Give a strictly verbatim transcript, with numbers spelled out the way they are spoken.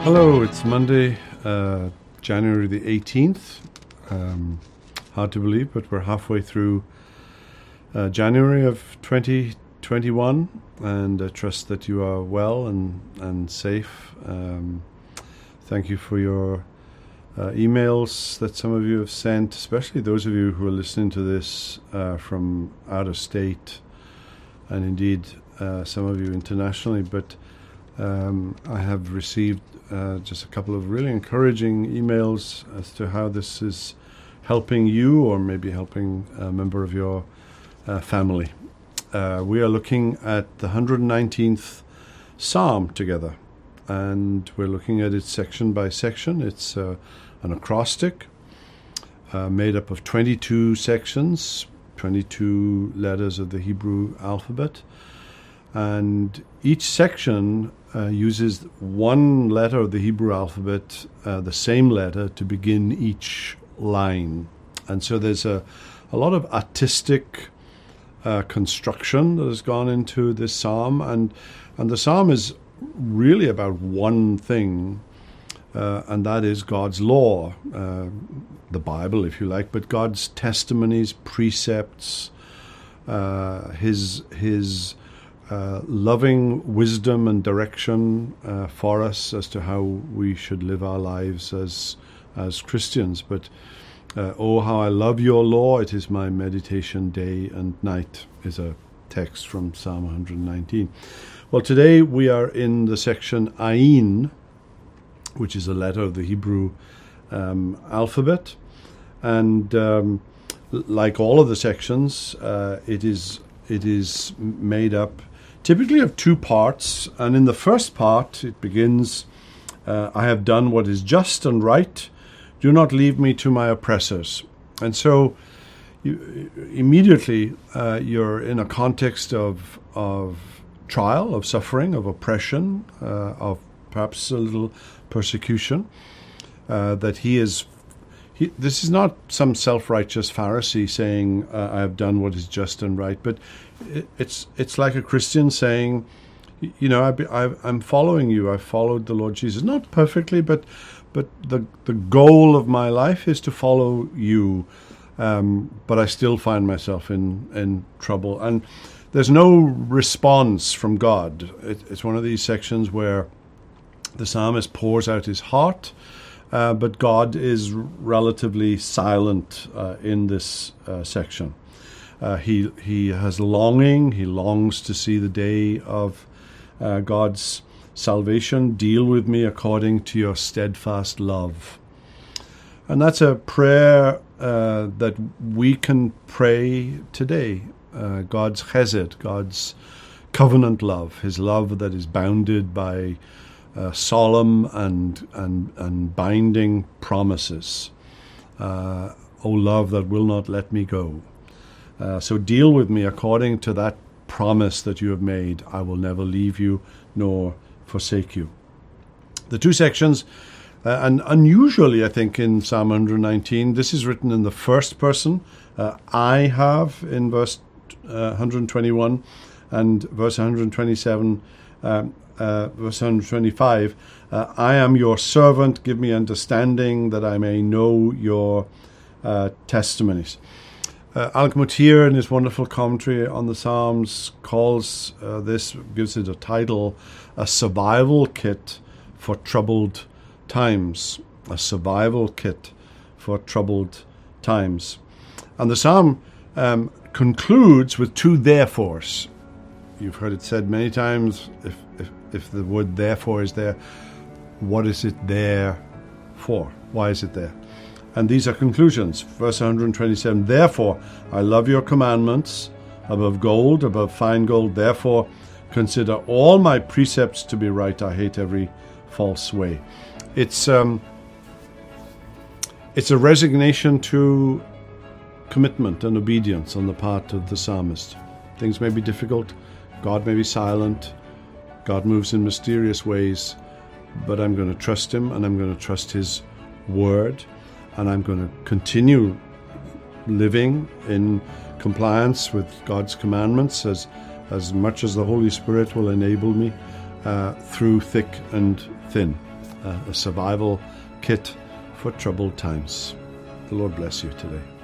Hello, it's Monday, uh, January the eighteenth. Um, hard to believe, but we're halfway through uh, January of twenty twenty-one, and I trust that you are well and, and safe. Um, thank you for your uh, emails that some of you have sent, especially those of you who are listening to this uh, from out of state, and indeed uh, some of you internationally. But um, I have received Uh, just a couple of really encouraging emails as to how this is helping you, or maybe helping a member of your uh, family. Uh, we are looking at the one hundred nineteenth Psalm together, and we're looking at it section by section. It's uh, an acrostic uh, made up of twenty-two sections, twenty-two letters of the Hebrew alphabet, and each section Uh, uses one letter of the Hebrew alphabet, uh, the same letter, to begin each line. And so there's a, a lot of artistic uh, construction that has gone into this psalm. And, and the psalm is really about one thing, uh, and that is God's law, uh, the Bible, if you like, but God's testimonies, precepts, uh, his his Uh, loving wisdom and direction uh, for us as to how we should live our lives as as Christians. But uh, oh, how I love your law, it is my meditation day and night, is a text from Psalm one hundred nineteen. Well, today we are in the section Ayin, which is a letter of the Hebrew um, alphabet. And um, like all of the sections, uh, it is it is made up typically of two parts, and in the first part it begins, uh, I have done what is just and right, do not leave me to my oppressors. And so you, immediately uh, you're in a context of, of trial, of suffering, of oppression, uh, of perhaps a little persecution, uh, that he is He, this is not some self-righteous Pharisee saying, uh, I have done what is just and right, but it, it's it's like a Christian saying, you know, I, I, I'm following you. I've followed the Lord Jesus. Not perfectly, but but the the goal of my life is to follow you, um, but I still find myself in, in trouble. And there's no response from God. It, it's one of these sections where the psalmist pours out his heart, Uh, but God is relatively silent uh, in this uh, section. Uh, he he has longing. He longs to see the day of uh, God's salvation. Deal with me according to your steadfast love. And that's a prayer uh, that we can pray today. Uh, God's chesed, God's covenant love, his love that is bounded by Uh, solemn and and and binding promises. Uh, o love that will not let me go. Uh, so deal with me according to that promise that you have made. I will never leave you nor forsake you. The two sections, uh, and unusually I think in Psalm one hundred nineteen, this is written in the first person. Uh, I have in verse uh, one hundred twenty-one, and verse one hundred twenty-seven, um, Uh, verse one hundred twenty-five, uh, I am your servant, give me understanding that I may know your uh, testimonies. Uh, Alec Motyer, in his wonderful commentary on the Psalms, calls uh, this, gives it a title, A Survival Kit for Troubled Times. A Survival Kit for Troubled Times. And the Psalm um, concludes with two therefores. You've heard it said many times, if, if if the word therefore is there, what is it there for? Why is it there? And these are conclusions. Verse one hundred twenty-seven, therefore I love your commandments above gold, above fine gold. Therefore consider all my precepts to be right. I hate every false way. It's um, it's a resignation to commitment and obedience on the part of the psalmist. Things may be difficult. God may be silent. God moves in mysterious ways, but I'm going to trust him, and I'm going to trust his word, and I'm going to continue living in compliance with God's commandments as as much as the Holy Spirit will enable me uh, through thick and thin. uh, a survival kit for troubled times. The Lord bless you today.